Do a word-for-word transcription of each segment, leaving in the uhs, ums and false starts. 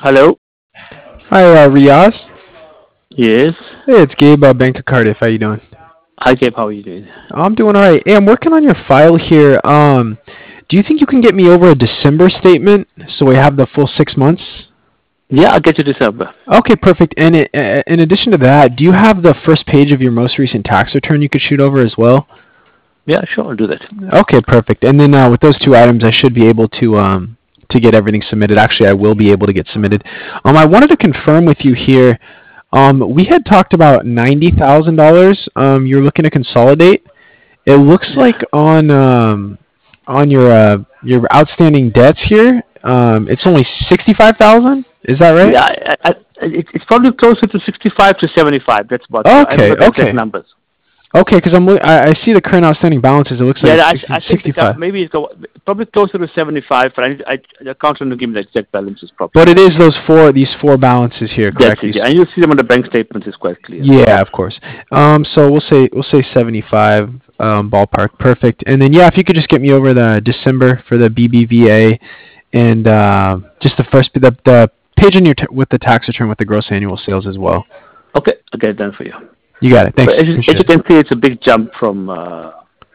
Hello. Hi, uh, Riaz. Yes. Hey, it's Gabe, uh, Bank of Cardiff. How you doing? Hi, Gabe. How are you doing? I'm doing all right. Hey, I'm working on your file here. Um, do you think you can get me over a December statement so we have the full six months? Yeah, I'll get you December. Okay, perfect. And i- uh, in addition to that, do you have the first page of your most recent tax return you could shoot over as well? Yeah, sure. I'll do that. Okay, perfect. And then uh, with those two items, I should be able to um, to get everything submitted. Actually, I will be able to get submitted. Um, I wanted to confirm with you here. Um, we had talked about ninety thousand dollars. Um, you're looking to consolidate. It looks Yeah. like on um, on your uh, your outstanding debts here, um, it's only sixty five thousand. Is that right? Yeah, I, I, it, it's probably closer to sixty-five to seventy-five. That's about there. I haven't Okay, got the exact okay, numbers. okay. Because I'm loo- I, I see the current outstanding balances. It looks like Yeah, it's I, sixty I think the sixty gov- five. maybe it's go, probably closer to seventy-five, but I, I, the accountant will give me the exact balances But probably. it is those four these four balances here, That's correct? it. Yeah, These. and you'll see them on the bank statements. It's quite clear. Yeah, of course. Um, so we'll say we'll say seventy five um, ballpark. Perfect. And then yeah, if you could just get me over the December for the B B V A and uh, just the first the, the page in your t- with the tax return with the gross annual sales as well. Okay, I'll get it done for you. You got it. But Thanks. as, you- as Appreciate you it. can see, it's a big jump from uh,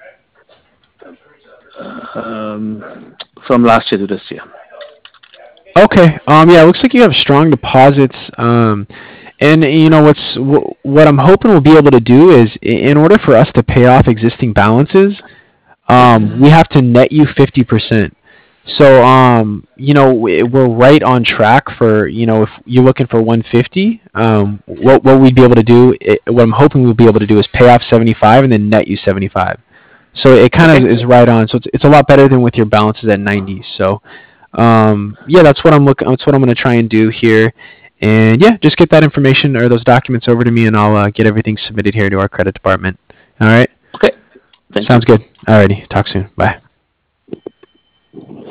um, from last year to this year. Okay. Um. Yeah. It looks like you have strong deposits. Um. And you know what's wh- what I'm hoping we'll be able to do is i- in order for us to pay off existing balances, um, we have to net you fifty percent. So um, you know we- we're right on track for you know if you're looking for one fifty, um, what what we'd be able to do, i what I'm hoping we'll be able to do is pay off seventy-five and then net you seventy-five. So it kind of Okay. is right on. So it's, it's a lot better than with your balances at ninety. So um, yeah, that's what I'm looking. That's what I'm going to try and do here. And yeah, just get that information or those documents over to me, and I'll uh, get everything submitted here to our credit department. All right, Okay. Thank you. sounds good. Alrighty, talk soon. Bye.